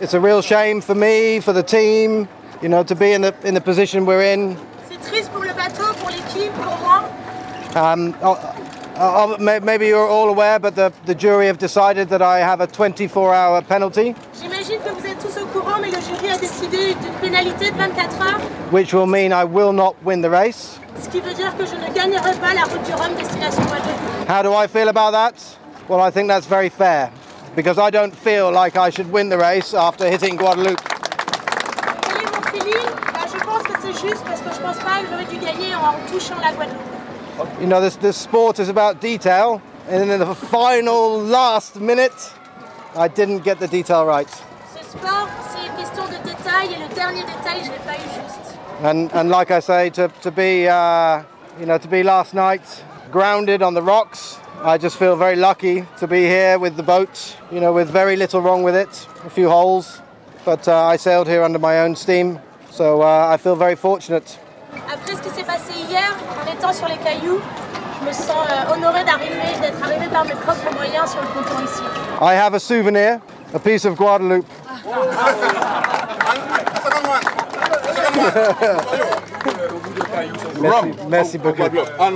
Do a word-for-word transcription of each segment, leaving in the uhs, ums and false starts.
it's a real shame for me, for the team, you know, to be in the in the position we're in. C'est triste pour le bateau, pour l'équipe, pour moi. Um, oh, oh, maybe you're all aware, but the, the jury have decided that I have a twenty-four hour penalty. J'imagine que vous êtes tous au courant, mais le jury a décidé d'une pénalité de vingt-quatre heures. Which will mean I will not win the race. Ce qui veut dire que je ne gagnerai pas la route du Rhum destination Guadeloupe. How do I feel about that? Well, I think that's very fair, because I don't feel like I should win the race after hitting Guadeloupe. Quel est mon feeling? Ben, je pense que c'est juste parce que je pense pas que j'aurais dû gagner en touchant la Guadeloupe. You know, this, this sport is about detail, and in the final last minute, I didn't get the detail right. Ce sport, c'est une question de détail, et le dernier détail, je l'ai pas eu juste. And and like I say, to to be uh, you know to be last night grounded on the rocks, I just feel very lucky to be here with the boat. You know, with very little wrong with it, a few holes, but uh, I sailed here under my own steam, so uh, I feel very fortunate. Après ce qui s'est passé hier, en étant sur les cailloux, je me sens euh, honorée d'arriver, d'être arrivée par mes propres moyens sur le ponton ici. I have a souvenir, a piece of Guadeloupe. merci, merci beaucoup.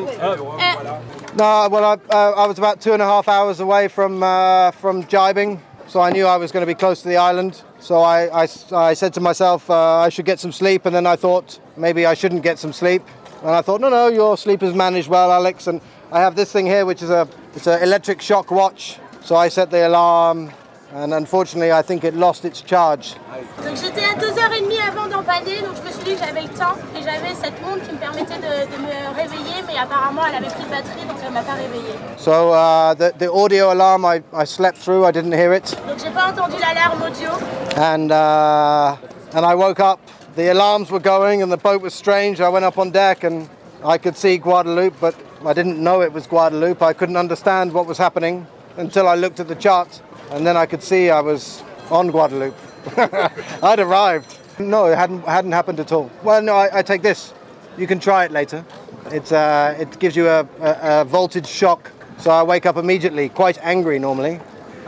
No, well, I, uh, I was about two and a half hours away from uh, from jibing, so I knew I was going to be close to the island. So I, I, I said to myself, uh, I should get some sleep, and then I thought maybe I shouldn't get some sleep. And I thought, no, no, your sleep is managed well, Alex. And I have this thing here, which is a it's an electric shock watch. So I set the alarm, and unfortunately, I think it lost its charge. Donc j'étais à deux heures trente avant d'empanner, donc je me suis dit que j'avais le temps et j'avais cette montre qui me permettait de, de me réveiller, mais apparemment elle avait plus de batterie, donc elle m'a pas réveillée. So uh, the the audio alarm, I, I slept through. I didn't hear it. Donc j'ai pas entendu l'alarme audio. And uh, and I woke up. The alarms were going, and the boat was strange. I went up on deck, and I could see Guadeloupe, but I didn't know it was Guadeloupe. I couldn't understand what was happening until I looked at the chart, and then I could see I was on Guadeloupe. I'd arrived. No, it hadn't hadn't happened at all. Well, no, I, I take this. You can try it later. It's uh, it gives you a, a, a voltage shock. So I wake up immediately, quite angry normally.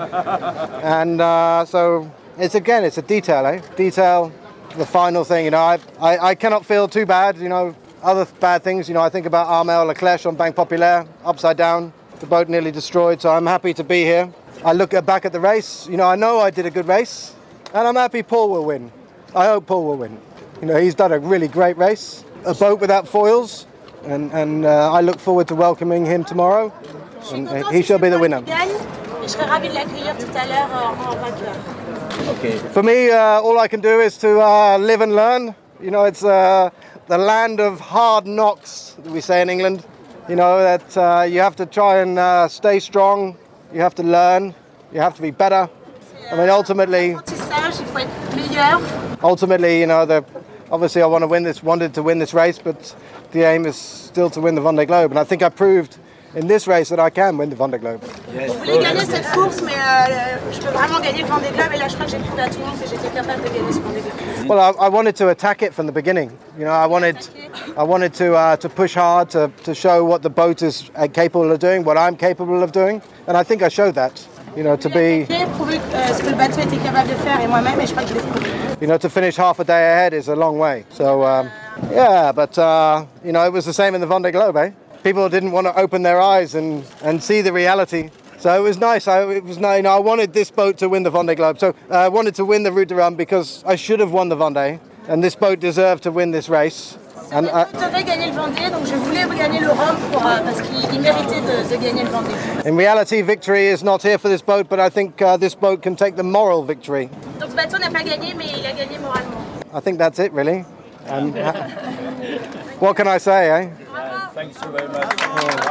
And uh, so it's again, it's a detail, eh? Detail. The final thing, you know, I, I I cannot feel too bad. You know, other bad things. You know, I think about Armel Leclerc on Banque Populaire, upside down. The boat nearly destroyed, so I'm happy to be here. I look at, back at the race, you know, I know I did a good race, and I'm happy Paul will win. I hope Paul will win. You know, he's done a really great race, a boat without foils, and, and uh, I look forward to welcoming him tomorrow, and uh, he shall be the winner. Je serais ravie de l'accueillir tout à l'heure en vainqueur. Okay. For me, uh, all I can do is to uh, live and learn. You know, it's uh, the land of hard knocks, we say in England. You know, that uh, you have to try and uh, stay strong, you have to learn, you have to be better. I mean, ultimately, ultimately, you know, the, obviously I want to win this, wanted to win this race, but the aim is still to win the Vendée Globe. And I think I proved in this race that I can win the Vendée Globe. Je voulais gagner cette course, mais euh, je peux vraiment gagner le Vendée Globe, et là je crois que j'ai prouvé à tout le monde que j'étais capable de gagner ce Vendée Globe. Well, I, I wanted to attack it from the beginning. You know, I wanted, I wanted to uh, to push hard to to show what the boat is uh, capable of doing, what I'm capable of doing, and I think I showed that. You know, to be. Prouver ce que le bateau était capable de faire, et moi-même, et je crois que je l'ai prouvé. You know, to finish half a day ahead is a long way. So, um, yeah, but uh, you know, it was the same in the Vendée Globe, eh? People didn't want to open their eyes and, and see the reality. So it was nice. I, it was nice. You know, I wanted this boat to win the Vendée Globe. So uh, I wanted to win the Route du Rhum because I should have won the Vendée. And this boat deserved to win this race. And I devait gagner le Vendée, donc je voulais gagner le Rhum pour, uh, parce qu'il méritait de, de gagner le Vendée. In reality, victory is not here for this boat, but I think uh, this boat can take the moral victory. Donc ce bateau n'a pas gagné, mais il a gagné moralement. I think that's it, really. Um, what can I say, eh? Thanks so very much.